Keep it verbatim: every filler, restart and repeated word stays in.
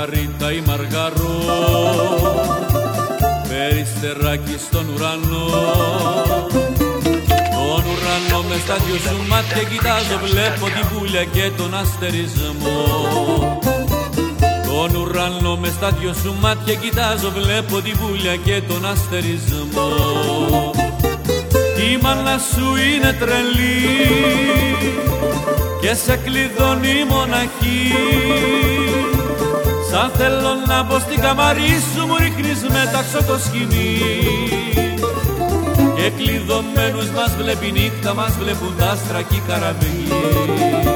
Μαργαρίτα ή Μαργαρό, περιστεράκι στον ουρανό. Τον ουρανό μες στα δυο σου μάτια κοιτάζω, βλέπω τη βούλια και τον αστερισμό. Τον ουρανό μες στα δυο σου μάτια κοιτάζω, βλέπω τη βούλια και τον αστερισμό. Η μάνα σου είναι τρελή και σε κλειδώνει μοναχή. Σαν θέλω να μπω στην καμαρί σου, μου ρίχνεις μετάξω το σκηνή. Και κλειδωμένους μας βλέπει νύχτα, μας βλέπουν τα άστρα κι οι καραβιοί.